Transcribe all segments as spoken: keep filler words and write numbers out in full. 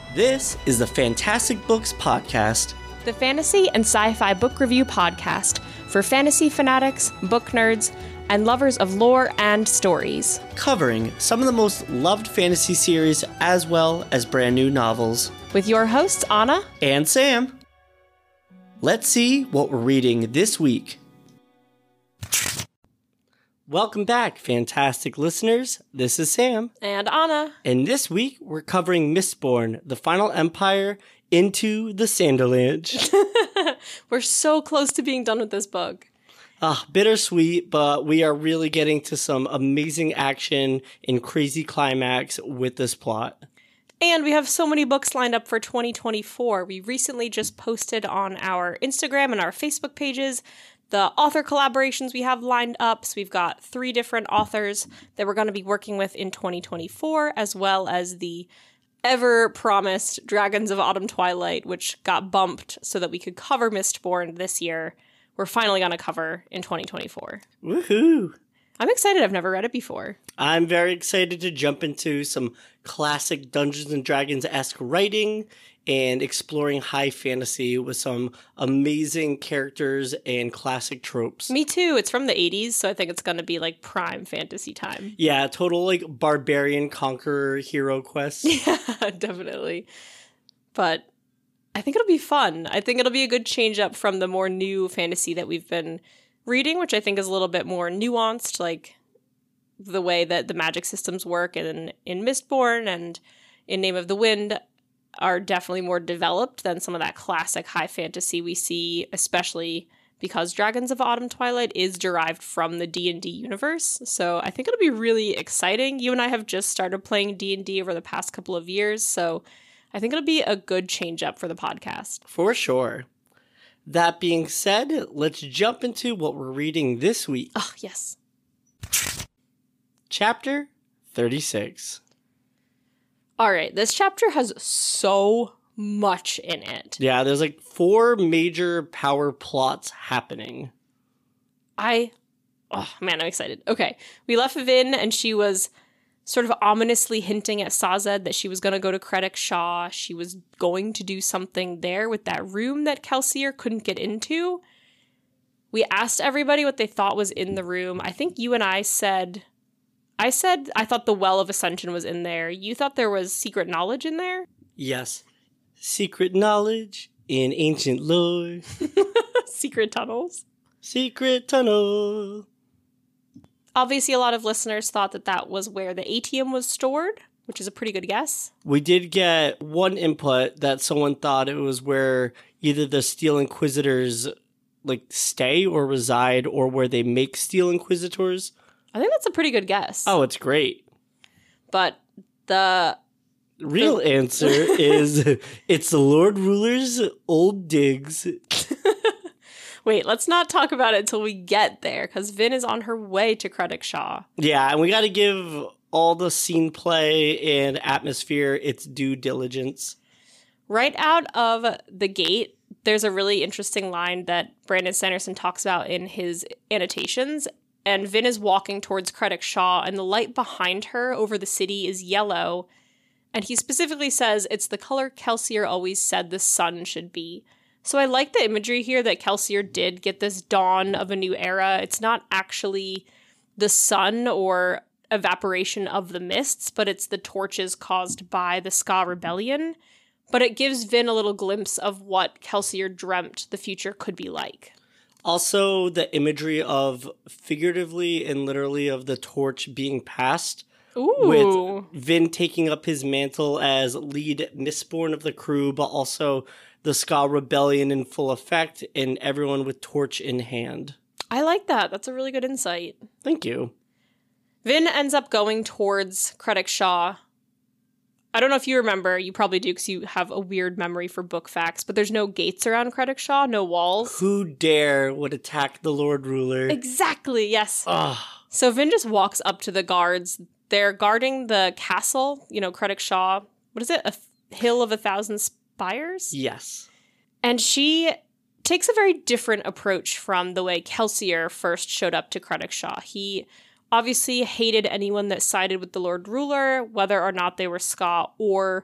This is the Fantastic Books Podcast, the fantasy and sci-fi book review podcast for fantasy fanatics, book nerds, and lovers of lore and stories. covering some of the most loved fantasy series as well as brand new novels. With your hosts, Anna And Sam. Let's see what we're reading this week. Welcome back, fantastic listeners. This is Sam. and Anna. And this week, we're covering Mistborn, the Final Empire, into the Sanderlanche. We're so close to being done with this book. Ah, bittersweet, but we are really getting to some amazing action and crazy climax with this plot. And we have so many books lined up for twenty twenty-four. We recently just posted on our Instagram and our Facebook pages the author collaborations we have lined up. So we've got three different authors that we're going to be working with in twenty twenty-four, as well as the ever-promised Dragons of Autumn Twilight, which got bumped so that we could cover Mistborn this year. We're finally going to cover in twenty twenty-four. Woohoo! I'm excited. I've never read it before. I'm very excited to jump into some classic Dungeons and Dragons-esque writing and exploring high fantasy with some amazing characters and classic tropes. Me too. It's from the eighties, so I think it's going to be like prime fantasy time. Yeah, total like barbarian conqueror hero quest. Yeah, definitely. But I think it'll be fun. I think it'll be a good change up from the more new fantasy that we've been reading, which I think is a little bit more nuanced, like the way that the magic systems work in, in Mistborn and in Name of the Wind are definitely more developed than some of that classic high fantasy we see, especially because Dragons of Autumn Twilight is derived from the D and D universe. So I think it'll be really exciting. You and I have just started playing D and D over the past couple of years, so I think it'll be a good change up for the podcast. For sure. That being said, let's jump into what we're reading this week. Oh, yes. Chapter thirty-six. All right, this chapter has so much in it. Yeah, there's like four major power plots happening. I, oh man, I'm excited. Okay, we left Vin and she was sort of ominously hinting at Sazed that she was going to go to Credit Shaw. She was going to do something there with that room that Kelsier couldn't get into. We asked everybody what they thought was in the room. I think you and I said... I said I thought the Well of Ascension was in there. You thought there was secret knowledge in there? Yes. Secret knowledge in ancient lore. Secret tunnels. Secret tunnel. Obviously, a lot of listeners thought that that was where the Atium was stored, which is a pretty good guess. We did get one input that someone thought it was where either the Steel Inquisitors like stay or reside, or where they make Steel Inquisitors. I think that's a pretty good guess. Oh, it's great. But the real the- answer is it's the Lord Ruler's old digs. Wait, let's not talk about it until we get there, because Vin is on her way to Credit Shaw. Yeah, and we got to give all the scene play and atmosphere its due diligence. Right out of the gate, there's a really interesting line that Brandon Sanderson talks about in his annotations. And Vin is walking towards Credit Shaw, and the light behind her over the city is yellow. And he specifically says it's the color Kelsier always said the sun should be. So I like the imagery here that Kelsier did get this dawn of a new era. It's not actually the sun or evaporation of the mists, but it's the torches caused by the Ska Rebellion. But it gives Vin a little glimpse of what Kelsier dreamt the future could be like. Also, the imagery of figuratively and literally of the torch being passed. Ooh. With Vin taking up his mantle as lead Mistborn of the crew, but also the Ska Rebellion in full effect and everyone with torch in hand. I like that. That's a really good insight. Thank you. Vin ends up going towards Credit Shaw. I don't know if you remember, you probably do because you have a weird memory for book facts, but there's no gates around Credit Shaw, no walls. Who dare would attack the Lord Ruler? Exactly, yes. Ugh. So Vin just walks up to the guards. They're guarding the castle, you know, Credit Shaw. What is it? A th- hill of a thousand spires? Yes. And she takes a very different approach from the way Kelsier first showed up to Credit Shaw. He obviously hated anyone that sided with the Lord Ruler, whether or not they were Ska or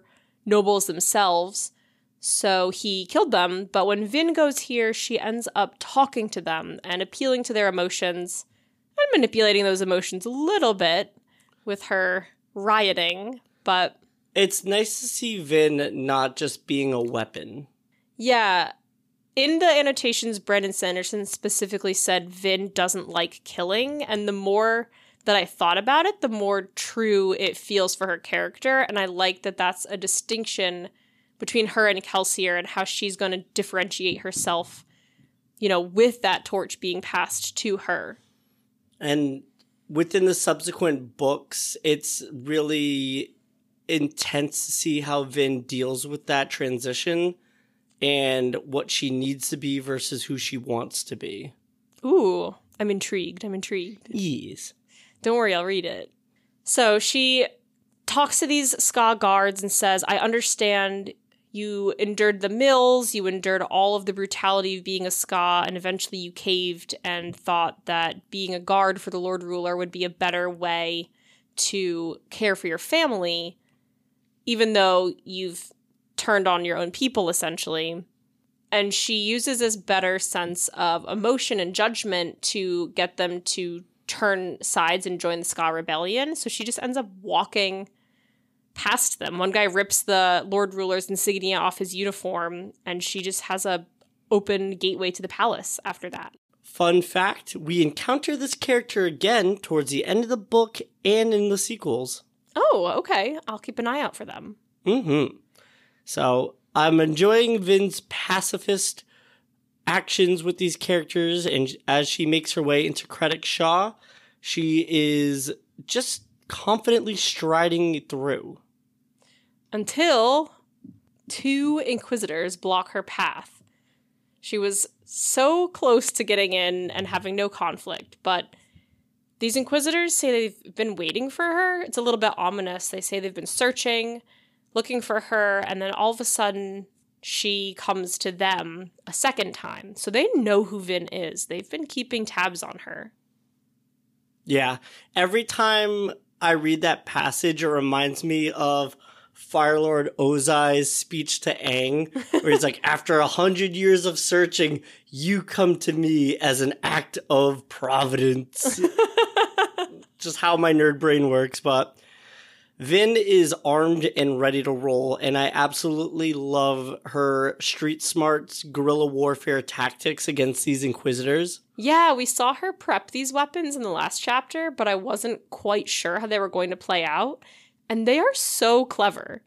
nobles themselves. So he killed them, but when Vin goes here, she ends up talking to them and appealing to their emotions and manipulating those emotions a little bit with her rioting, but... It's nice to see Vin not just being a weapon. Yeah. In the annotations, Brandon Sanderson specifically said Vin doesn't like killing, and the more that I thought about it, the more true it feels for her character, and I like that that's a distinction between her and Kelsier and how she's going to differentiate herself, you know, with that torch being passed to her. And within the subsequent books, it's really intense to see how Vin deals with that transition and what she needs to be versus who she wants to be. Ooh, I'm intrigued. I'm intrigued. Yes. Don't worry, I'll read it. So she talks to these Ska guards and says, I understand you endured the mills, you endured all of the brutality of being a Ska, and eventually you caved and thought that being a guard for the Lord Ruler would be a better way to care for your family, even though you've turned on your own people, essentially. And she uses this better sense of emotion and judgment to get them to turn sides and join the Ska Rebellion. So she just ends up walking past them. One guy rips the Lord Ruler's insignia off his uniform, and she just has a open gateway to the palace after that. Fun fact, we encounter this character again towards the end of the book and in the sequels. Oh, okay. I'll keep an eye out for them. Mm-hmm. So I'm enjoying Vin's pacifist actions with these characters, and as she makes her way into Craddock Shaw, she is just confidently striding through. Until two Inquisitors block her path. She was so close to getting in and having no conflict, but these Inquisitors say they've been waiting for her. It's a little bit ominous. They say they've been searching, looking for her, and then all of a sudden she comes to them a second time. So they know who Vin is. They've been keeping tabs on her. Yeah. Every time I read that passage, it reminds me of Firelord Ozai's speech to Aang, where he's like, after a hundred years of searching, you come to me as an act of providence. Just how my nerd brain works, but Vin is armed and ready to roll, and I absolutely love her street smarts, guerrilla warfare tactics against these Inquisitors. Yeah, we saw her prep these weapons in the last chapter, but I wasn't quite sure how they were going to play out. And they are so clever.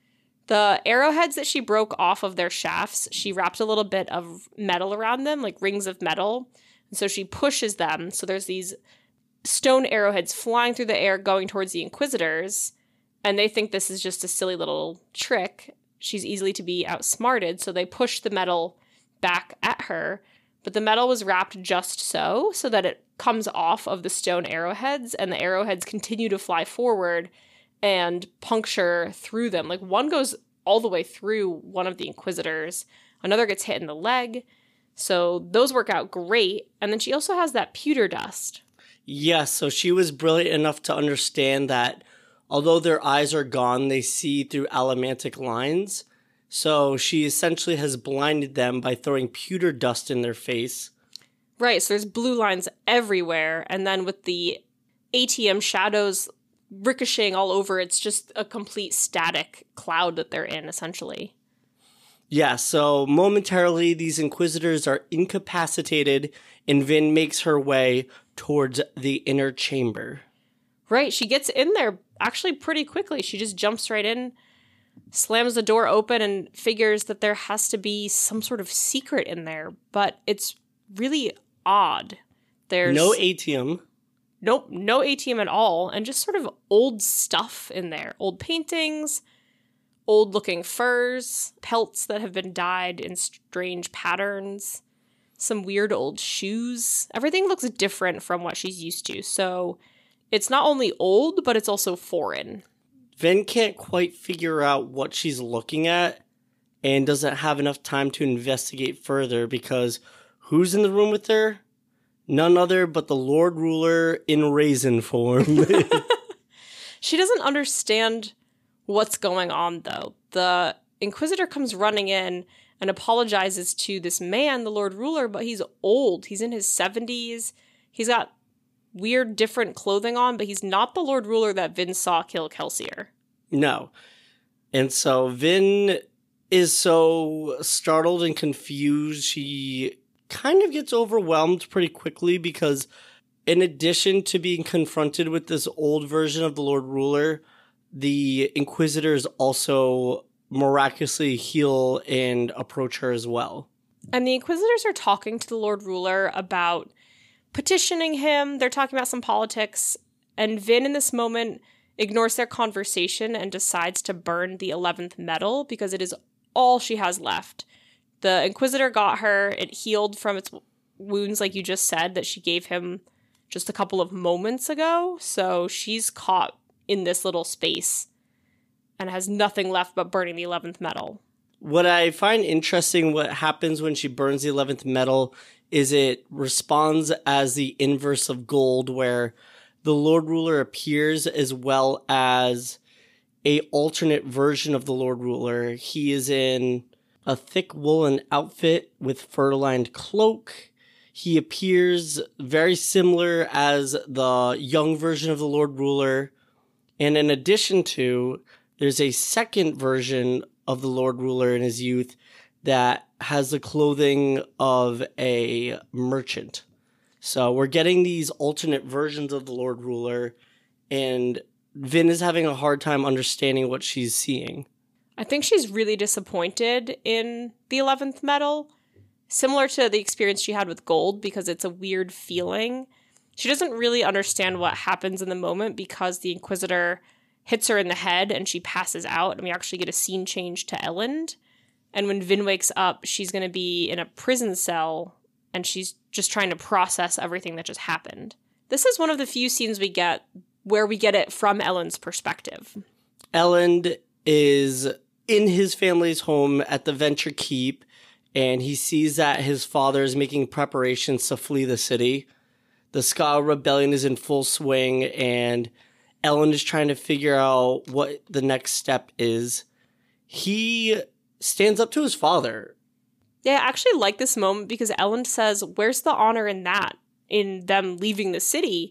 The arrowheads that she broke off of their shafts, she wrapped a little bit of metal around them, like rings of metal. And so she pushes them. So there's these stone arrowheads flying through the air going towards the Inquisitors. And they think this is just a silly little trick. She's easily to be outsmarted. So they push the metal back at her. But the metal was wrapped just so, so that it comes off of the stone arrowheads. And the arrowheads continue to fly forward and puncture through them. Like, one goes all the way through one of the Inquisitors. Another gets hit in the leg. So those work out great. And then she also has that pewter dust. Yes, so she was brilliant enough to understand that although their eyes are gone, they see through allomantic lines. So she essentially has blinded them by throwing pewter dust in their face. Right, so there's blue lines everywhere. And then with the A T M shadows ricocheting all over, it's just a complete static cloud that they're in, essentially. Yeah, so momentarily these Inquisitors are incapacitated, and Vin makes her way towards the inner chamber. Right, she gets in there actually pretty quickly. She just jumps right in, slams the door open, and figures that there has to be some sort of secret in there. But it's really odd. There's no A T M. Nope, no A T M at all, and just sort of old stuff in there. Old paintings, old-looking furs, pelts that have been dyed in strange patterns, some weird old shoes. Everything looks different from what she's used to, so it's not only old, but it's also foreign. Vin can't quite figure out what she's looking at and doesn't have enough time to investigate further because who's in the room with her? None other but the Lord Ruler in raisin form. She doesn't understand what's going on, though. The Inquisitor comes running in and apologizes to this man, the Lord Ruler, but he's old. He's in his seventies. He's got weird, different clothing on, but he's not the Lord Ruler that Vin saw kill Kelsier. No. And so Vin is so startled and confused. She kind of gets overwhelmed pretty quickly because in addition to being confronted with this old version of the Lord Ruler, the Inquisitors also miraculously heal and approach her as well. And the Inquisitors are talking to the Lord Ruler about petitioning him. They're talking about some politics. And Vin, in this moment, ignores their conversation and decides to burn the eleventh medal because it is all she has left. The Inquisitor got her. It healed from its wounds, like you just said, that she gave him just a couple of moments ago. So she's caught in this little space and has nothing left but burning the eleventh medal. What I find interesting, what happens when she burns the eleventh medal, is it responds as the inverse of gold, where the Lord Ruler appears as well as a alternate version of the Lord Ruler. He is in a thick woolen outfit with fur-lined cloak. He appears very similar as the young version of the Lord Ruler. And in addition to, there's a second version of the Lord Ruler in his youth that has the clothing of a merchant. So we're getting these alternate versions of the Lord Ruler, and Vin is having a hard time understanding what she's seeing. I think she's really disappointed in the eleventh medal, similar to the experience she had with gold, because it's a weird feeling. She doesn't really understand what happens in the moment because the Inquisitor hits her in the head and she passes out, and we actually get a scene change to Elend. And when Vin wakes up, she's going to be in a prison cell, and she's just trying to process everything that just happened. This is one of the few scenes we get where we get it from Elend's perspective. Elend is in his family's home at the Venture Keep, and he sees that his father is making preparations to flee the city. The Ska Rebellion is in full swing, and Elend is trying to figure out what the next step is. He stands up to his father. Yeah, I actually like this moment because Elend says, where's the honor in that, in them leaving the city?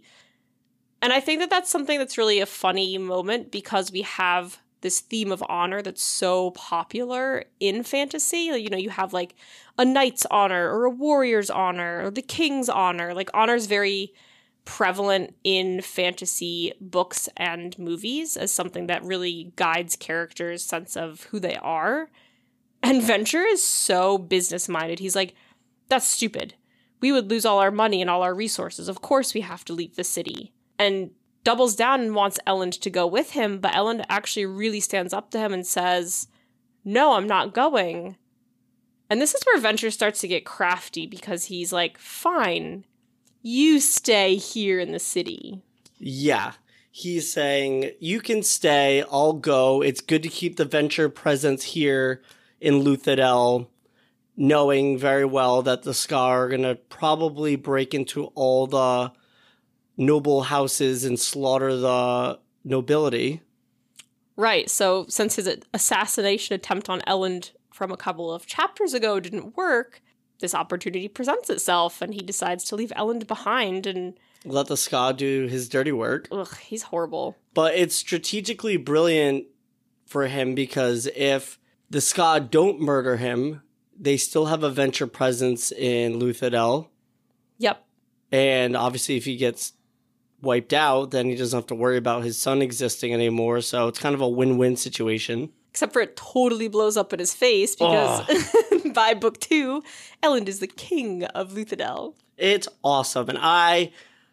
And I think that that's something that's really a funny moment because we have this theme of honor that's so popular in fantasy. You know, you have like a knight's honor or a warrior's honor or the king's honor. Like honor is very prevalent in fantasy books and movies as something that really guides characters' sense of who they are. And Venture is so business-minded. He's like, that's stupid. We would lose all our money and all our resources. Of course we have to leave the city. And doubles down and wants Elend to go with him, but Elend actually really stands up to him and says, no, I'm not going. And this is where Venture starts to get crafty because he's like, fine, you stay here in the city. Yeah. He's saying, you can stay, I'll go. It's good to keep the Venture presence here in Luthadel, knowing very well that the Ska are going to probably break into all the noble houses and slaughter the nobility. Right, so since his assassination attempt on Elend from a couple of chapters ago didn't work, this opportunity presents itself, and he decides to leave Elend behind and let the Ska do his dirty work. Ugh, he's horrible. But it's strategically brilliant for him because if the Ska don't murder him, they still have a Venture presence in Luthadel. Yep. And obviously if he gets wiped out, then he doesn't have to worry about his son existing anymore. So it's kind of a win-win situation. Except for it totally blows up in his face because by book two, Elend is the king of Luthadel. It's awesome. And I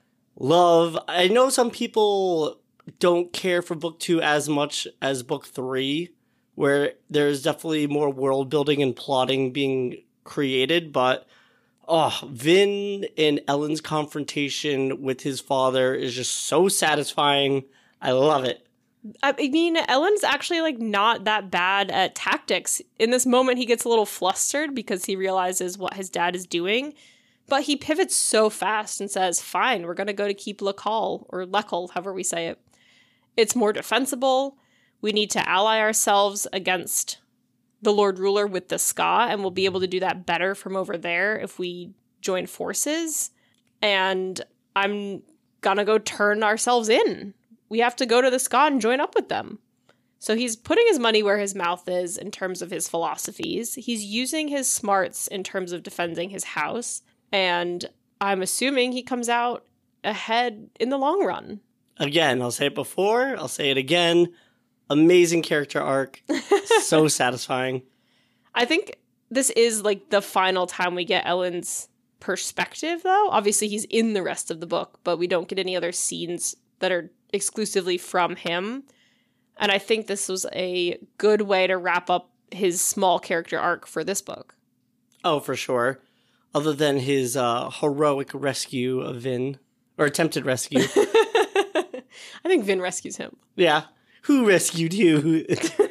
love... I know some people don't care for book two as much as book three, where there's definitely more world building and plotting being created, but oh, Vin and Elend's confrontation with his father is just so satisfying. I love it. I mean, Elend's actually like not that bad at tactics. In this moment, he gets a little flustered because he realizes what his dad is doing, but he pivots so fast and says, fine, we're going to go to keep Lekal, or Lekal, however we say it. It's more defensible. we need to ally ourselves against the Lord Ruler with the Ska, and we'll be able to do that better from over there if we join forces. And I'm gonna go turn ourselves in. We have to go to the Ska and join up with them. So he's putting his money where his mouth is in terms of his philosophies. He's using his smarts in terms of defending his house. And I'm assuming he comes out ahead in the long run. Again, I'll say it before, I'll say it again. Amazing character arc. So satisfying. I think this is like the final time we get Elend's perspective, though. Obviously, he's in the rest of the book, but we don't get any other scenes that are exclusively from him. And I think this was a good way to wrap up his small character arc for this book. Oh, for sure. Other than his uh, heroic rescue of Vin, or attempted rescue. I think Vin rescues him. Yeah. Who rescued you?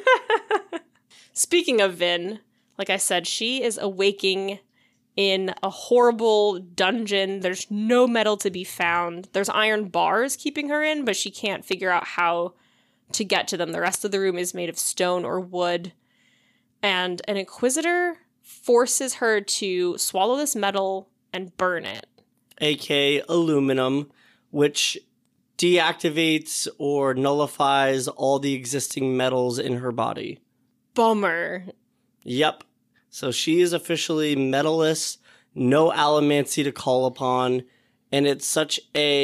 Speaking of Vin, like I said, she is awaking in a horrible dungeon. There's no metal to be found. There's iron bars keeping her in, but she can't figure out how to get to them. The rest of the room is made of stone or wood. And an Inquisitor forces her to swallow this metal and burn it. A K A aluminum, which deactivates or nullifies all the existing metals in her body. Bummer. Yep. So she is officially metalless, no allomancy to call upon, and it's such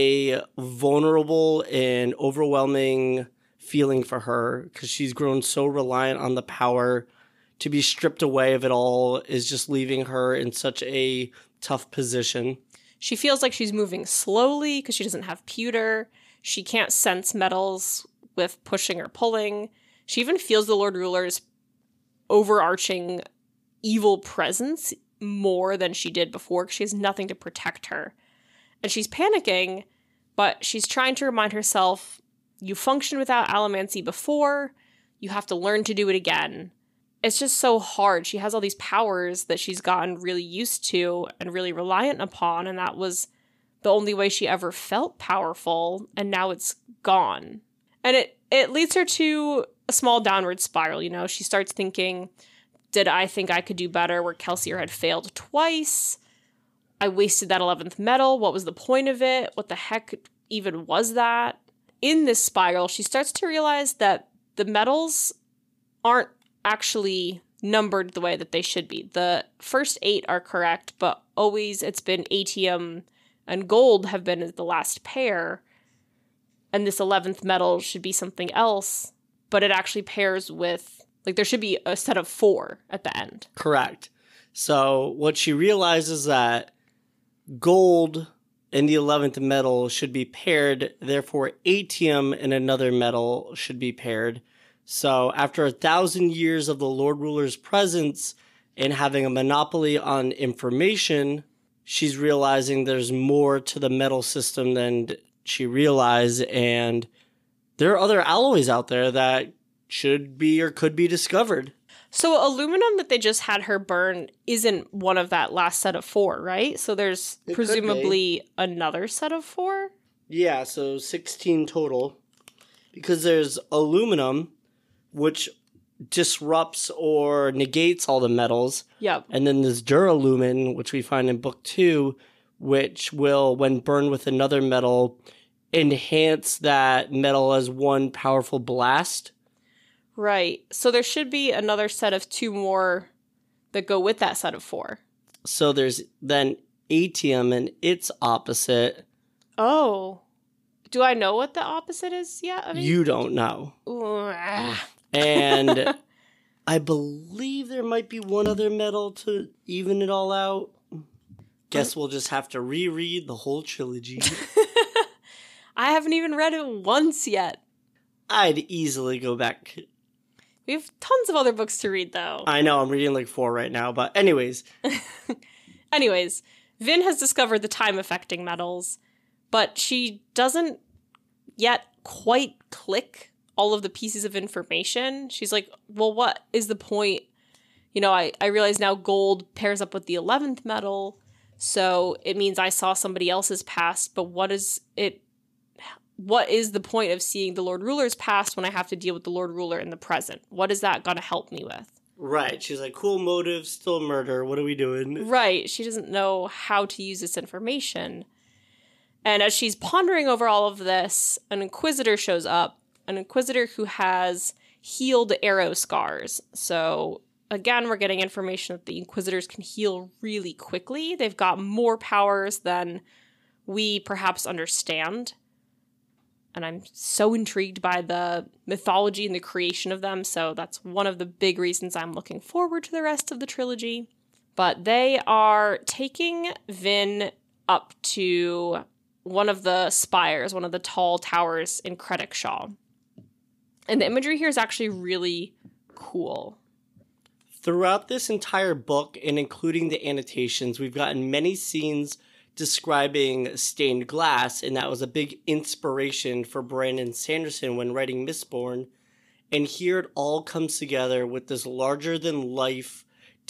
a vulnerable and overwhelming feeling for her because she's grown so reliant on the power. To be stripped away of it all is just leaving her in such a tough position. She feels like she's moving slowly because she doesn't have pewter. She can't sense metals with pushing or pulling. She even feels the Lord Ruler's overarching evil presence more than she did before because she has nothing to protect her. And she's panicking, but she's trying to remind herself, you functioned without allomancy before, you have to learn to do it again. It's just so hard. She has all these powers that she's gotten really used to and really reliant upon, and that was the only way she ever felt powerful, and now it's gone. And it, it leads her to a small downward spiral, you know? She starts thinking, did I think I could do better where Kelsier had failed twice? I wasted that eleventh metal. What was the point of it? What the heck even was that? In this spiral, she starts to realize that the metals aren't actually numbered the way that they should be. The first eight are correct, but always it's been atium and gold have been the last pair, and this eleventh metal should be something else, but it actually pairs with, like, there should be a set of four at the end. Correct. So what she realizes that gold and the eleventh metal should be paired, therefore atium and another metal should be paired. So after a thousand years of the Lord Ruler's presence and having a monopoly on information, she's realizing there's more to the metal system than she realized, and there are other alloys out there that should be or could be discovered. So aluminum that they just had her burn isn't one of that last set of four, right? So there's It presumably another set of four? Yeah, so sixteen total. Because there's aluminum, which disrupts or negates all the metals. Yep. And then there's duralumin, which we find in book two, which will, when burned with another metal, enhance that metal as one powerful blast. Right. So there should be another set of two more that go with that set of four. So there's then atium and its opposite. Oh. Do I know what the opposite is yet? I mean, You don't know. Ooh, ah. And I believe there might be one other metal to even it all out. Guess we'll just have to reread the whole trilogy. I haven't even read it once yet. I'd easily go back. We have tons of other books to read, though. I know, I'm reading like four right now, but anyways. Anyways, Vin has discovered the time-affecting metals, but she doesn't yet quite click all of the pieces of information. She's like, well, what is the point? You know, I, I realize now gold pairs up with the eleventh metal, so it means I saw somebody else's past, but what is it? what is the point of seeing the Lord Ruler's past when I have to deal with the Lord Ruler in the present? What is that going to help me with? Right. She's like, cool motive, still murder. What are we doing? Right. She doesn't know how to use this information. And as she's pondering over all of this, an Inquisitor shows up. An Inquisitor who has healed arrow scars. So, again, we're getting information that the Inquisitors can heal really quickly. They've got more powers than we perhaps understand. And I'm so intrigued by the mythology and the creation of them, so that's one of the big reasons I'm looking forward to the rest of the trilogy. But they are taking Vin up to one of the spires, one of the tall towers in Craddockshaw. And the imagery here is actually really cool. Throughout this entire book, and including the annotations, we've gotten many scenes describing stained glass, and that was a big inspiration for Brandon Sanderson when writing Mistborn. And here it all comes together with this larger-than-life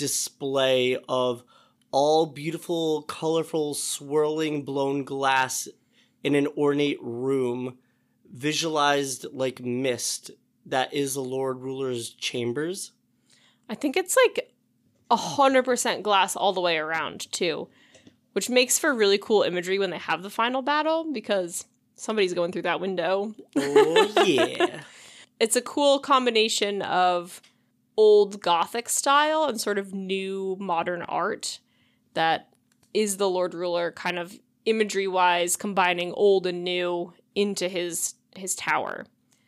display of all beautiful, colorful, swirling, blown glass in an ornate room, visualized like mist that is the Lord Ruler's chambers. I think it's like one hundred percent glass all the way around, too. Which makes for really cool imagery when they have the final battle, because somebody's going through that window. Oh, yeah. It's a cool combination of old Gothic style and sort of new modern art that is the Lord Ruler, kind of imagery-wise combining old and new into his, his tower.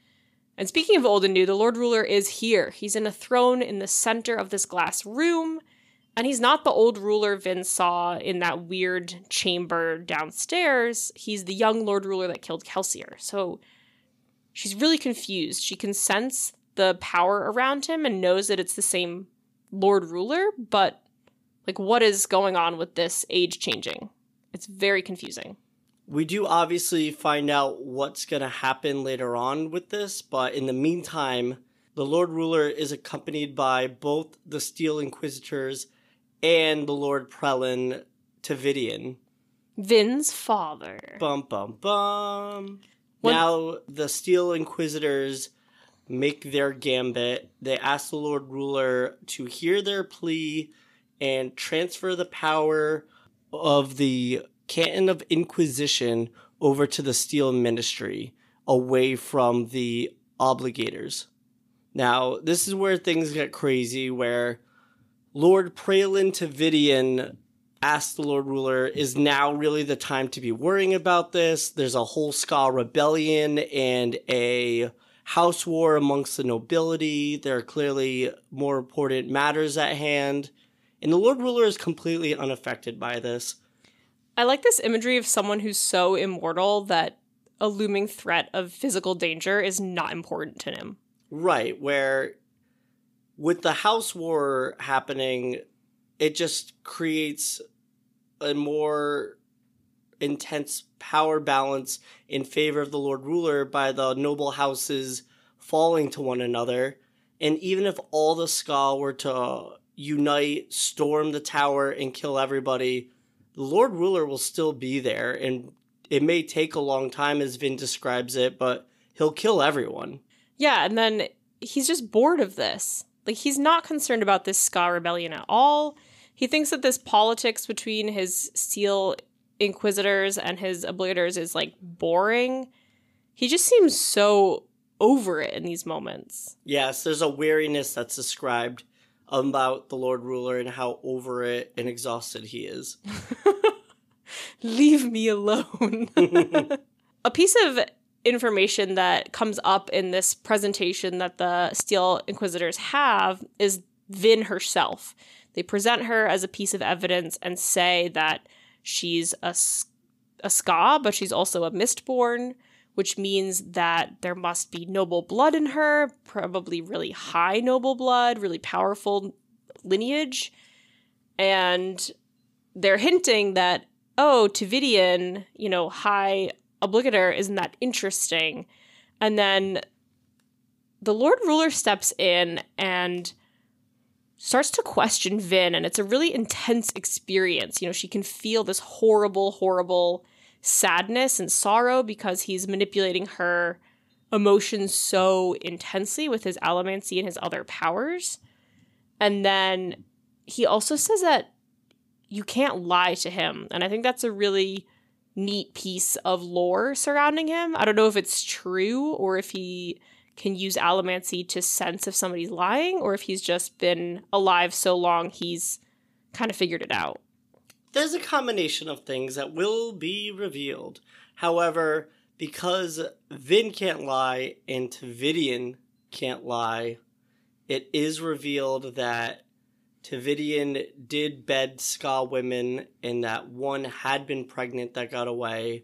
And speaking of old and new, the Lord Ruler is here. He's in a throne in the center of this glass room. And he's not the old ruler Vin saw in that weird chamber downstairs. He's the young Lord Ruler that killed Kelsier. So she's really confused. She can sense the power around him and knows that it's the same Lord Ruler, but like, what is going on with this age changing? It's very confusing. We do obviously find out what's going to happen later on with this, but in the meantime, the Lord Ruler is accompanied by both the Steel Inquisitors and the Lord Prelin Tavidian. Vin's father. Bum, bum, bum. When- now, the Steel Inquisitors make their gambit. They ask the Lord Ruler to hear their plea and transfer the power of the Canton of Inquisition over to the Steel Ministry, away from the Obligators. Now, this is where things get crazy, where Lord Prelin Tavidian asked the Lord Ruler, is now really the time to be worrying about this? There's a whole Ska rebellion and a house war amongst the nobility. There are clearly more important matters at hand. And the Lord Ruler is completely unaffected by this. I like this imagery of someone who's so immortal that a looming threat of physical danger is not important to him. Right, where with the house war happening, it just creates a more intense power balance in favor of the Lord Ruler by the noble houses falling to one another. And even if all the Ska were to unite, storm the tower, and kill everybody, the Lord Ruler will still be there. And it may take a long time, as Vin describes it, but he'll kill everyone. Yeah, and then he's just bored of this. Like, he's not concerned about this Ska rebellion at all. He thinks that this politics between his Steel Inquisitors and his Obligators is, like, boring. He just seems so over it in these moments. Yes, there's a weariness that's described about the Lord Ruler and how over it and exhausted he is. Leave me alone. A piece of information that comes up in this presentation that the Steel Inquisitors have is Vin herself. They present her as a piece of evidence and say that she's a, a Ska, but she's also a Mistborn, which means that there must be noble blood in her, probably really high noble blood, really powerful lineage. And they're hinting that, oh, Tavidian, you know, high Obligator, isn't that interesting? And then the Lord Ruler steps in and starts to question Vin, and it's a really intense experience. You know, she can feel this horrible, horrible sadness and sorrow because he's manipulating her emotions so intensely with his allomancy and his other powers. And then he also says that you can't lie to him. And I think that's a really neat piece of lore surrounding him. I don't know if it's true or if he can use allomancy to sense if somebody's lying or if he's just been alive so long he's kind of figured it out. There's a combination of things that will be revealed. However, because Vin can't lie and Tavidian can't lie, it is revealed that Tavidian did bed Ska women and that one had been pregnant that got away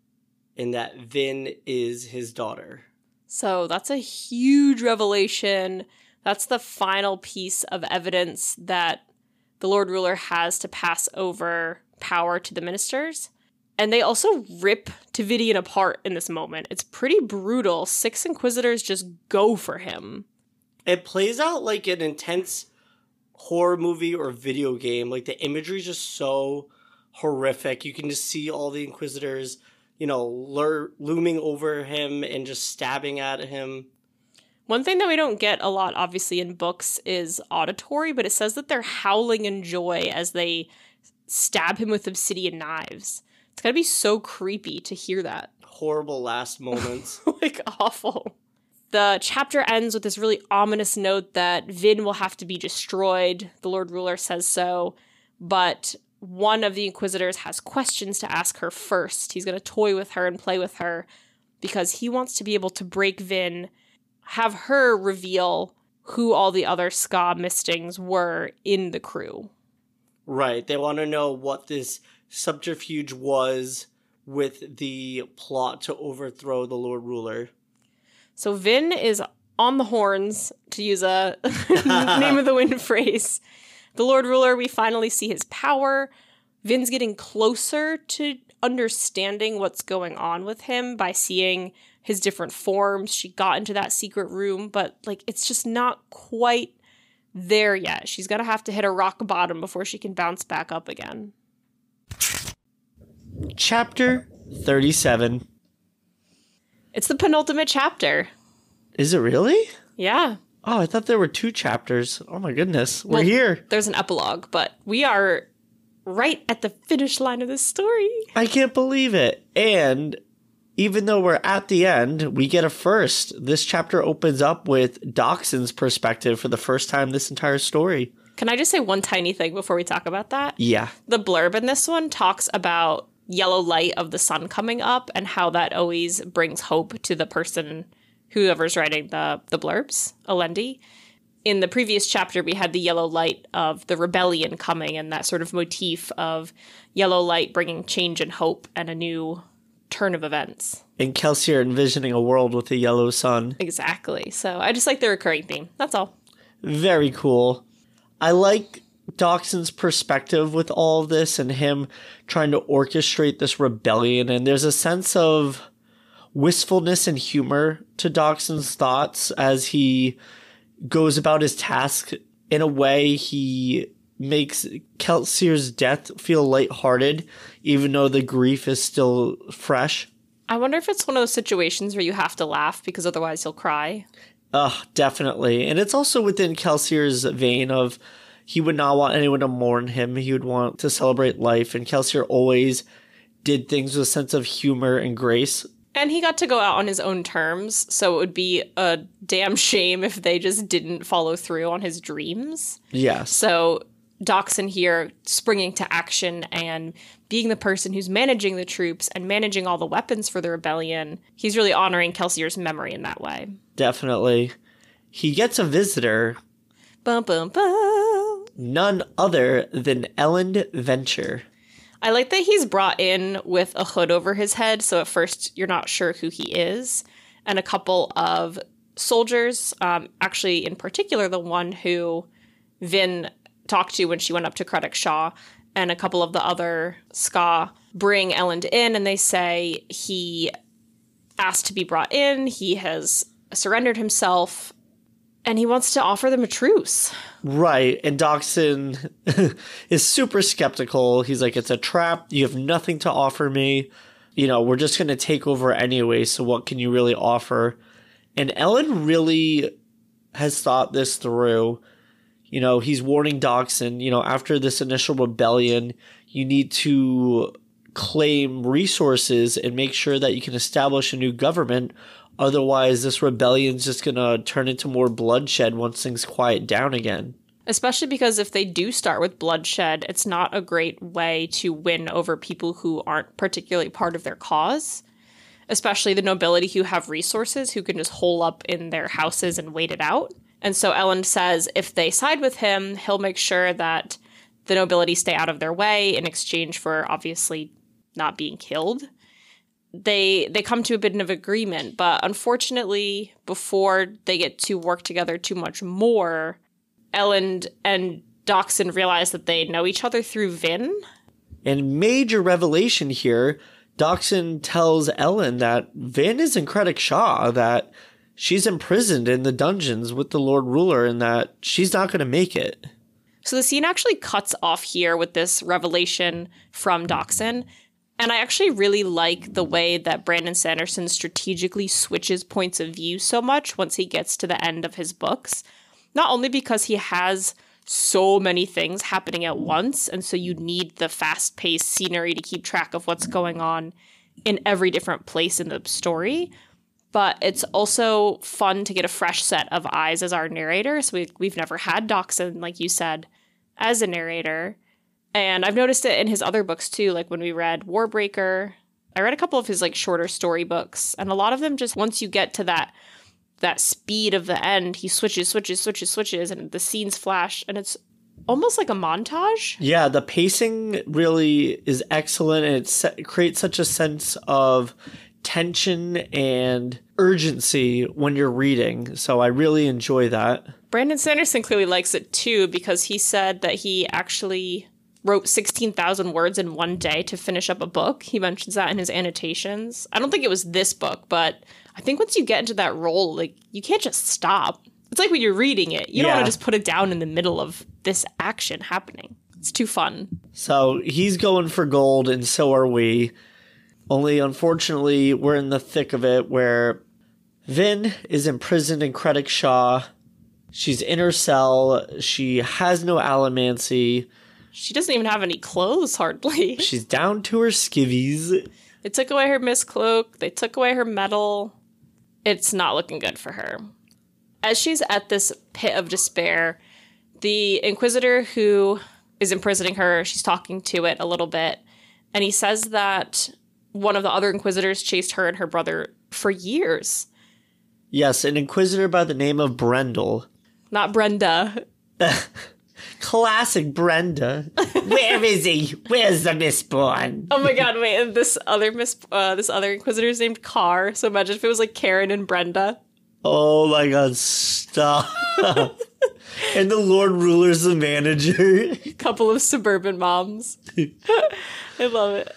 and that Vin is his daughter. So that's a huge revelation. That's the final piece of evidence that the Lord Ruler has to pass over power to the ministers. And they also rip Tavidian apart in this moment. It's pretty brutal. Six Inquisitors just go for him. It plays out like an intense horror movie or video game. Like, the imagery is just so horrific. You can just see all the Inquisitors, you know, lur- looming over him and just stabbing at him. One thing that we don't get a lot, obviously, in books is auditory, but it says that they're howling in joy as they stab him with obsidian knives. It's gotta be so creepy to hear that. Horrible last moments. Like, awful. The chapter ends with this really ominous note that Vin will have to be destroyed. The Lord Ruler says so, but one of the Inquisitors has questions to ask her first. He's going to toy with her and play with her because he wants to be able to break Vin, have her reveal who all the other Ska Mistings were in the crew. Right. They want to know what this subterfuge was with the plot to overthrow the Lord Ruler. So Vin is on the horns, to use a name of the wind phrase. The Lord Ruler, we finally see his power. Vin's getting closer to understanding what's going on with him by seeing his different forms. She got into that secret room, but like it's just not quite there yet. She's gonna have to hit a rock bottom before she can bounce back up again. Chapter thirty-seven. It's the penultimate chapter. Is it really? Yeah. Oh, I thought there were two chapters. Oh my goodness. We're well, here. There's an epilogue, but we are right at the finish line of this story. I can't believe it. And even though we're at the end, we get a first. This chapter opens up with Dockson's perspective for the first time this entire story. Can I just say one tiny thing before we talk about that? Yeah. The blurb in this one talks about yellow light of the sun coming up and how that always brings hope to the person, whoever's writing the, the blurbs, Alendi. In the previous chapter, we had the yellow light of the rebellion coming and that sort of motif of yellow light bringing change and hope and a new turn of events. And Kelsier envisioning a world with a yellow sun. Exactly. So I just like the recurring theme. That's all. Very cool. I like Dockson's perspective with all of this and him trying to orchestrate this rebellion. And there's a sense of wistfulness and humor to Dockson's thoughts as he goes about his task. In a way, he makes Kelsier's death feel lighthearted, even though the grief is still fresh. I wonder if it's one of those situations where you have to laugh because otherwise you'll cry. Ugh, definitely. And it's also within Kelsier's vein of he would not want anyone to mourn him. He would want to celebrate life. And Kelsier always did things with a sense of humor and grace. And he got to go out on his own terms, so it would be a damn shame if they just didn't follow through on his dreams. Yes. So Dockson here springing to action and being the person who's managing the troops and managing all the weapons for the rebellion. He's really honoring Kelsier's memory in that way. Definitely. He gets a visitor. Bum, bum, bum. None other than Elend Venture. I like that he's brought in with a hood over his head, so at first you're not sure who he is. And a couple of soldiers, um, actually in particular the one who Vin talked to when she went up to Craddock Shaw, and a couple of the other Ska bring Elend in, and they say he asked to be brought in, he has surrendered himself, and he wants to offer them a truce. Right, and Dockson is super skeptical. He's like, it's a trap. You have nothing to offer me. you know, we're just going to take over anyway, so what can you really offer? And Ellen really has thought this through. You know, he's warning Dockson, you know, after this initial rebellion, you need to claim resources and make sure that you can establish a new government. Otherwise, this rebellion's just going to turn into more bloodshed once things quiet down again. Especially because if they do start with bloodshed, it's not a great way to win over people who aren't particularly part of their cause. Especially the nobility who have resources, who can just hole up in their houses and wait it out. And so Ellen says if they side with him, he'll make sure that the nobility stay out of their way in exchange for obviously not being killed. They they come to a bit of agreement, but unfortunately, before they get to work together too much more, Ellen and Dockson realize that they know each other through Vin. And major revelation here, Dockson tells Ellen that Vin is in Craddock Shaw, that she's imprisoned in the dungeons with the Lord Ruler and that she's not going to make it. So the scene actually cuts off here with this revelation from Dockson. And I actually really like the way that Brandon Sanderson strategically switches points of view so much once he gets to the end of his books. Not only because he has so many things happening at once, and so you need the fast-paced scenery to keep track of what's going on in every different place in the story, but it's also fun to get a fresh set of eyes as our narrator. So we, we've never had Dockson, like you said, as a narrator. And I've noticed it in his other books too, like when we read Warbreaker. I read a couple of his like shorter story books, and a lot of them just once you get to that that speed of the end, he switches, switches, switches, switches, and the scenes flash, and it's almost like a montage. Yeah, the pacing really is excellent, and it, se- it creates such a sense of tension and urgency when you're reading. So I really enjoy that. Brandon Sanderson clearly likes it too, because he said that he actually wrote sixteen thousand words in one day to finish up a book. He mentions that in his annotations. I don't think it was this book, but I think once you get into that role, like, you can't just stop. It's like when you're reading it. You don't yeah. want to just put it down in the middle of this action happening. It's too fun. So he's going for gold, and so are we. Only, unfortunately, we're in the thick of it, where Vin is imprisoned in Craddock Shaw. She's in her cell. She has no allomancy. She doesn't even have any clothes, hardly. She's down to her skivvies. They took away her mist cloak. They took away her medal. It's not looking good for her. As she's at this pit of despair, the Inquisitor who is imprisoning her, she's talking to it a little bit, and he says that one of the other Inquisitors chased her and her brother for years. Yes, an Inquisitor by the name of Brendel. Not Brenda. Classic Brenda. Where is he? Where's the Mistborn? Oh my god, wait, and this other Miss, uh, this other Inquisitor is named Carr, so imagine if it was like Karen and Brenda. Oh my god, stop. And the Lord Ruler's the manager. Couple of suburban moms. I love it.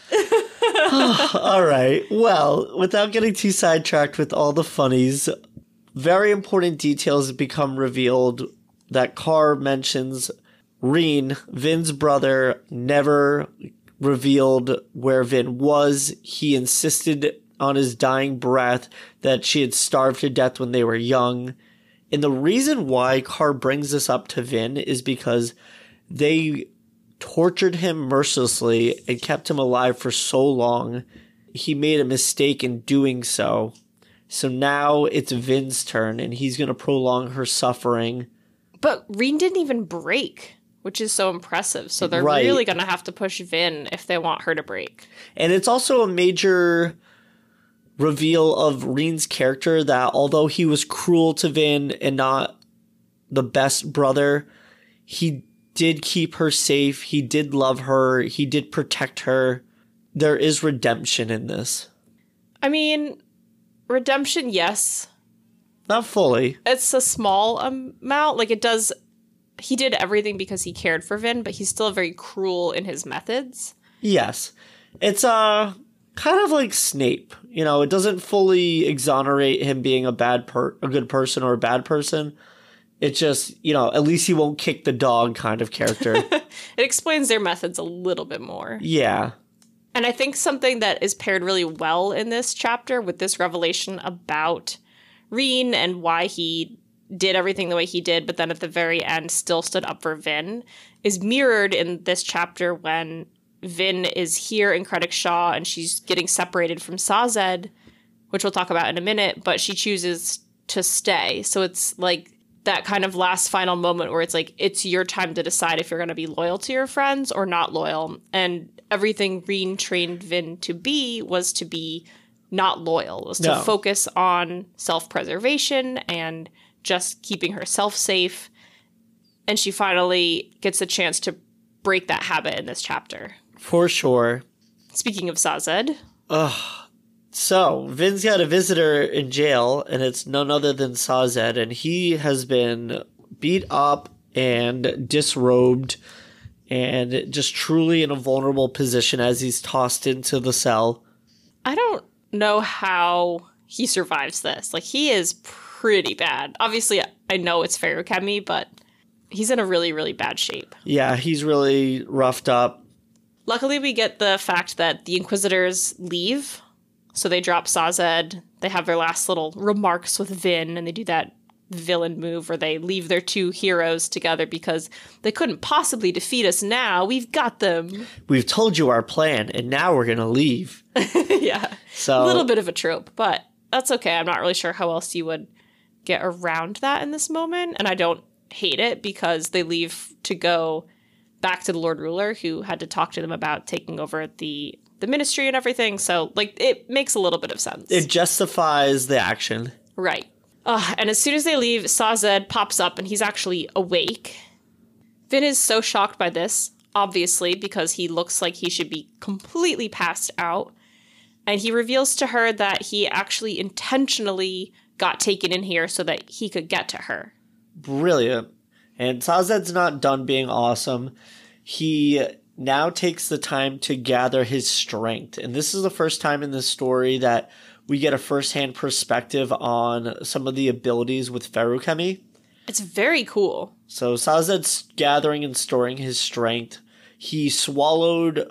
All right, well, without getting too sidetracked with all the funnies, very important details become revealed that Carr mentions. Reen, Vin's brother, never revealed where Vin was. He insisted on his dying breath that she had starved to death when they were young. And the reason why Carr brings this up to Vin is because they tortured him mercilessly and kept him alive for so long. He made a mistake in doing so. So now it's Vin's turn, and he's going to prolong her suffering. But Reen didn't even break, which is so impressive. So they're right. really going to have to push Vin if they want her to break. And it's also a major reveal of Reen's character that although he was cruel to Vin and not the best brother, he did keep her safe. He did love her. He did protect her. There is redemption in this. I mean, redemption, yes. Not fully. It's a small amount. Like, it does... He did everything because he cared for Vin, but he's still very cruel in his methods. Yes. It's uh, kind of like Snape. You know, it doesn't fully exonerate him being a bad per- a good person or a bad person. It's just, you know, at least he won't kick the dog kind of character. It explains their methods a little bit more. Yeah. And I think something that is paired really well in this chapter with this revelation about Reen and why he did everything the way he did, but then at the very end still stood up for Vin, is mirrored in this chapter when Vin is here in Craddock Shaw and she's getting separated from Sazed, which we'll talk about in a minute, but she chooses to stay. So it's like that kind of last final moment where it's like, it's your time to decide if you're going to be loyal to your friends or not loyal. And everything Reen trained Vin to be was to be not loyal, was to No. focus on self-preservation and just keeping herself safe. And she finally gets a chance to break that habit in this chapter. For sure. Speaking of Sazed, Ugh. So, Vin's got a visitor in jail, and it's none other than Sazed, and he has been beat up and disrobed and just truly in a vulnerable position as he's tossed into the cell. I don't know how he survives this. Like, he is pretty bad. Obviously, I know it's Feruchemy, but he's in a really, really bad shape. Yeah, he's really roughed up. Luckily, we get the fact that the Inquisitors leave. So they drop Sazed. They have their last little remarks with Vin, and they do that villain move where they leave their two heroes together because they couldn't possibly defeat us now. We've got them. We've told you our plan, and now we're going to leave. Yeah. So, A little bit of a trope, but that's okay. I'm not really sure how else you would get around that in this moment. And I don't hate it because they leave to go back to the Lord Ruler, who had to talk to them about taking over the the ministry and everything. So, like, it makes a little bit of sense. It justifies the action. Right. Uh, and as soon as they leave, Sazed pops up and he's actually awake. Vin is so shocked by this, obviously, because he looks like he should be completely passed out. And he reveals to her that he actually intentionally got taken in here so that he could get to her. Brilliant. And Sazed's not done being awesome. He now takes the time to gather his strength. And this is the first time in this story that we get a first-hand perspective on some of the abilities with Feruchemy. It's very cool. So Sazed's gathering and storing his strength. He swallowed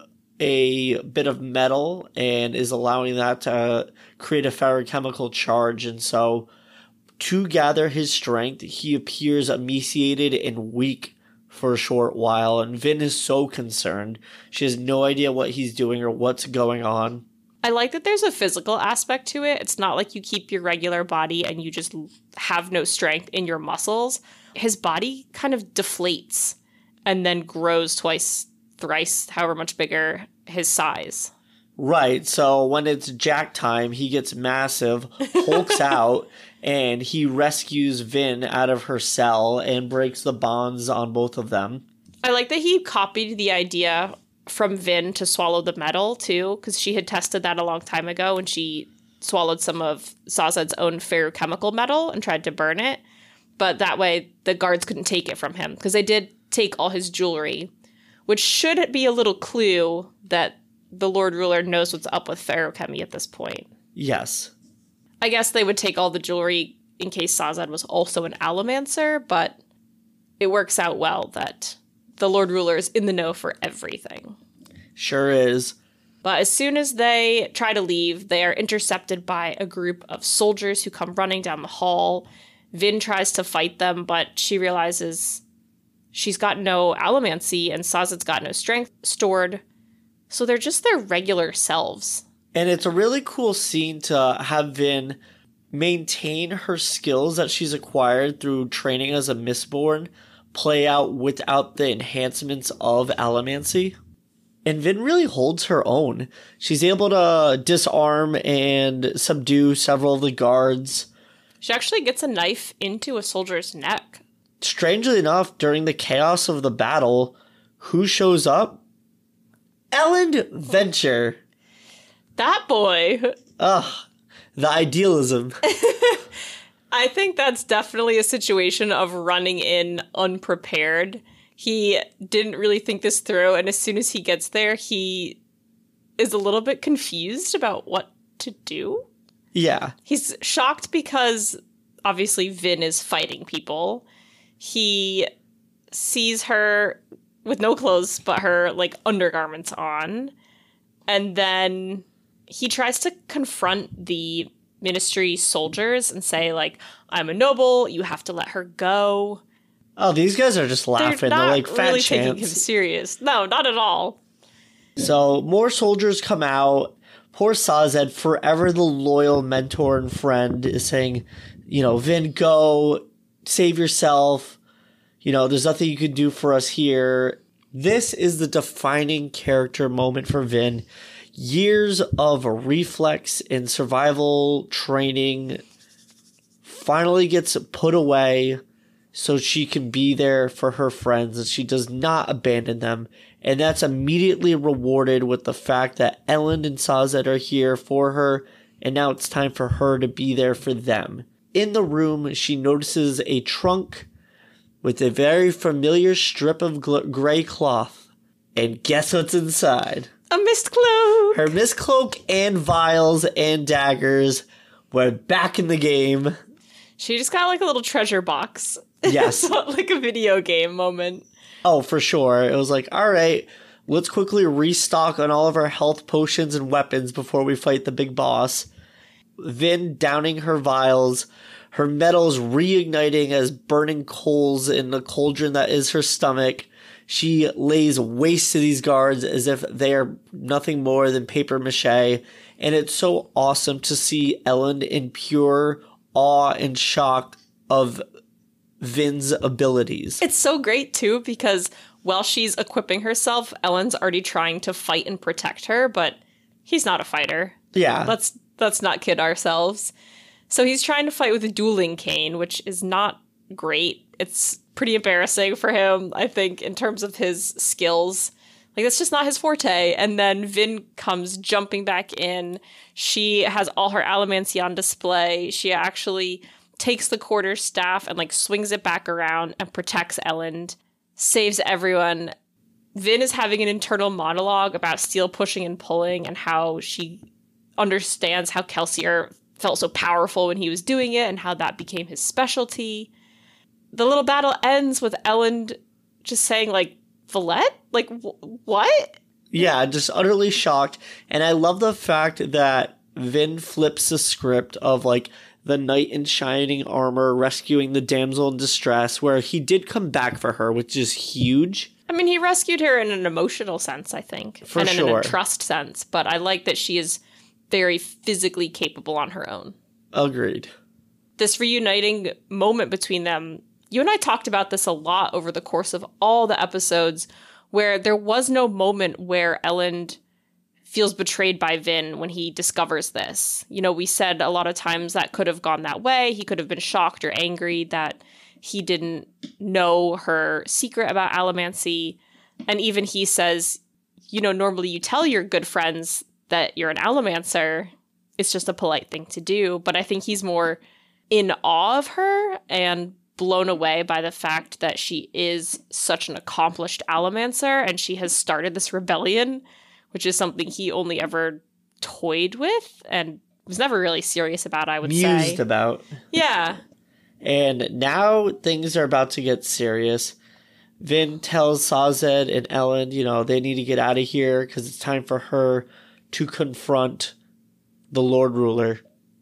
a bit of metal and is allowing that to create a feruchemical charge. And so to gather his strength, he appears emaciated and weak for a short while. And Vin is so concerned. She has no idea what he's doing or what's going on. I like that there's a physical aspect to it. It's not like you keep your regular body and you just have no strength in your muscles. His body kind of deflates and then grows twice, thrice, however much bigger his size. Right. So when it's Jack time, he gets massive, hulks out, and he rescues Vin out of her cell and breaks the bonds on both of them. I like that he copied the idea from Vin to swallow the metal, too, because she had tested that a long time ago when she swallowed some of Sazed's own feruchemical metal and tried to burn it. But that way, the guards couldn't take it from him, because they did take all his jewelry, which should be a little clue that the Lord Ruler knows what's up with Feruchemy at this point. Yes. I guess they would take all the jewelry in case Sazed was also an Allomancer, but it works out well that the Lord Ruler is in the know for everything. Sure is. But as soon as they try to leave, they are intercepted by a group of soldiers who come running down the hall. Vin tries to fight them, but she realizes she's got no allomancy and Sazed's got no strength stored. So they're just their regular selves. And it's a really cool scene to have Vin maintain her skills that she's acquired through training as a Mistborn play out without the enhancements of allomancy. And Vin really holds her own. She's able to disarm and subdue several of the guards. She actually gets a knife into a soldier's neck. Strangely enough, during the chaos of the battle, who shows up? Ellen Venture. That boy. Ugh, the idealism. I think that's definitely a situation of running in unprepared. He didn't really think this through, and as soon as he gets there, he is a little bit confused about what to do. Yeah. He's shocked because, obviously, Vin is fighting people. He sees her with no clothes but her, like, undergarments on. And then he tries to confront the Ministry soldiers and say, like, I'm a noble, you have to let her go. Oh, these guys are just laughing. They're not They're like, fat really chance. taking him serious. No, not at all. So more soldiers come out. Poor Sazed, forever the loyal mentor and friend, is saying, you know, Vin, go, save yourself. You know, there's nothing you can do for us here. This is the defining character moment for Vin. Years of reflex and survival training finally gets put away so she can be there for her friends and she does not abandon them. And that's immediately rewarded with the fact that Elend and Sazed are here for her, and now it's time for her to be there for them. In the room, she notices a trunk with a very familiar strip of gl- gray cloth. And guess what's inside? A mist cloak! Her mist cloak and vials and daggers were back in the game. She just got like a little treasure box. Yes. Like a video game moment. Oh, for sure. It was like, all right, let's quickly restock on all of our health potions and weapons before we fight the big boss. Vin downing her vials, her metals reigniting as burning coals in the cauldron that is her stomach. She lays waste to these guards as if they are nothing more than paper mache. And it's so awesome to see Elend in pure awe and shock of Vin's abilities. It's so great, too, because while she's equipping herself, Elend's already trying to fight and protect her, but he's not a fighter. Yeah. Let's, let's not kid ourselves. So he's trying to fight with a dueling cane, which is not great. It's pretty embarrassing for him, I think, in terms of his skills. Like, that's just not his forte. And then Vin comes jumping back in. She has all her allomancy on display. She actually takes the quarter staff and, like, swings it back around and protects Elend, saves everyone. Vin is having an internal monologue about steel pushing and pulling and how she understands how Kelsier felt so powerful when he was doing it and how that became his specialty. The little battle ends with Elend just saying, like, Valette? Like, wh- what? Yeah, just utterly shocked. And I love the fact that Vin flips the script of, like, the knight in shining armor rescuing the damsel in distress, where he did come back for her, which is huge. I mean, he rescued her in an emotional sense, I think. For and in sure. a trust sense. But I like that she is very physically capable on her own. Agreed. This reuniting moment between them, you and I talked about this a lot over the course of all the episodes, where there was no moment where Elend feels betrayed by Vin when he discovers this. You know, we said a lot of times that could have gone that way. He could have been shocked or angry that he didn't know her secret about allomancy. And even he says, you know, normally you tell your good friends that you're an allomancer. It's just a polite thing to do. But I think he's more in awe of her and blown away by the fact that she is such an accomplished allomancer and she has started this rebellion, which is something he only ever toyed with and was never really serious about, I would Mused say. Mused about. Yeah. And now things are about to get serious. Vin tells Sazed and Elend, you know, they need to get out of here because it's time for her to confront the Lord Ruler.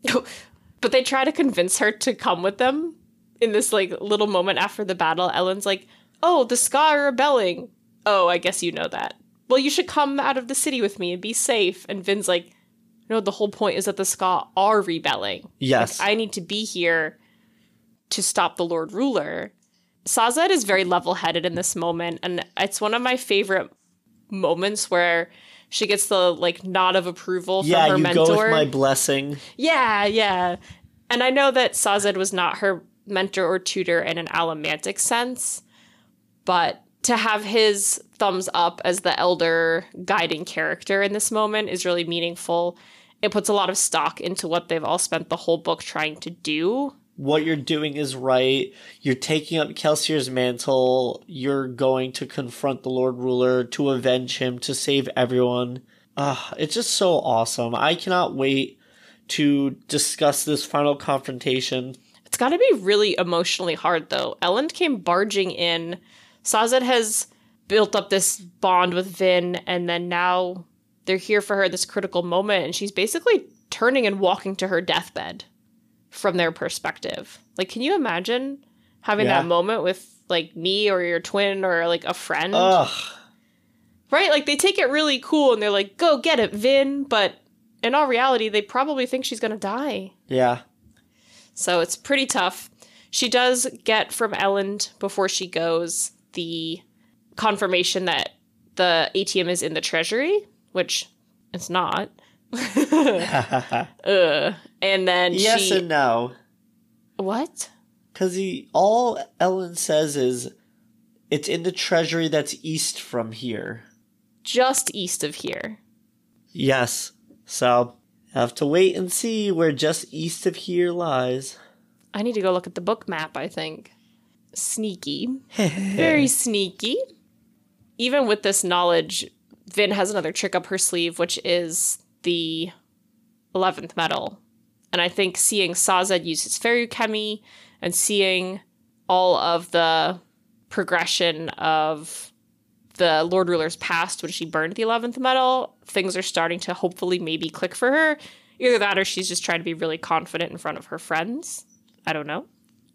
But they try to convince her to come with them in this, like, little moment after the battle. Elend's like, oh, the Ska are rebelling. Oh, I guess you know that. Well, you should come out of the city with me and be safe. And Vin's like, no, the whole point is that the Ska are rebelling. Yes. Like, I need to be here to stop the Lord Ruler. Sazed is very level-headed in this moment, and it's one of my favorite moments where she gets the, like, nod of approval from yeah, her you mentor. go with my blessing. Yeah, yeah. And I know that Sazed was not her mentor or tutor in an allomantic sense, but to have his thumbs up as the elder guiding character in this moment is really meaningful. It puts a lot of stock into what they've all spent the whole book trying to do. What you're doing is right. You're taking up Kelsier's mantle. You're going to confront the Lord Ruler, to avenge him, to save everyone. Uh, it's just so awesome. I cannot wait to discuss this final confrontation. It's got to be really emotionally hard, though. Elend came barging in. Sazed has built up this bond with Vin, and then now they're here for her at this critical moment, and she's basically turning and walking to her deathbed from their perspective. Like, can you imagine having Yeah. that moment with like me or your twin or like a friend? Ugh. Right? Like, they take it really cool and they're like, go get it, Vin. But in all reality, they probably think she's going to die. Yeah. So it's pretty tough. She does get from Elend before she goes the confirmation that the A T M is in the treasury, which it's not. Ugh. And then yes she... and no. What? Because he all Ellen says is, it's in the treasury that's east from here. Just east of here. Yes. So, have to wait and see where just east of here lies. I need to go look at the book map, I think. Sneaky. Very sneaky. Even with this knowledge, Vin has another trick up her sleeve, which is the eleventh medal. And I think seeing Sazed use his Feruchemy and seeing all of the progression of the Lord Ruler's past when she burned the eleventh medal, things are starting to hopefully maybe click for her. Either that or she's just trying to be really confident in front of her friends. I don't know.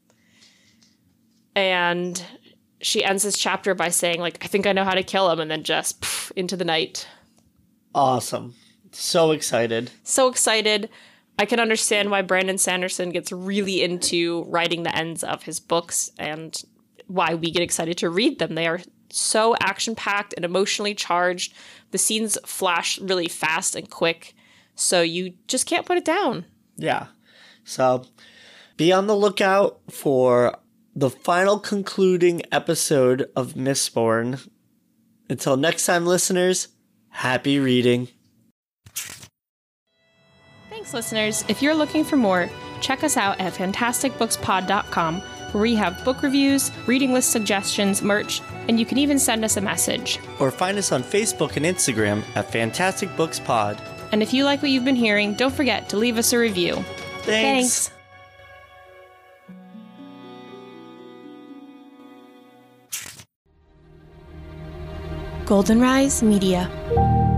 And she ends this chapter by saying, like, I think I know how to kill him, and then just pff, into the night. Awesome. So excited. So excited. I can understand why Brandon Sanderson gets really into writing the ends of his books and why we get excited to read them. They are so action-packed and emotionally charged. The scenes flash really fast and quick, so you just can't put it down. Yeah. So, be on the lookout for the final concluding episode of Mistborn. Until next time, listeners, happy reading. Thanks, listeners. If you're looking for more, check us out at fantastic books pod dot com, where we have book reviews, reading list suggestions, merch, and you can even send us a message. Or find us on Facebook and Instagram at Fantastic Books Pod. And if you like what you've been hearing, don't forget to leave us a review. Thanks. Thanks. Golden Rise Media.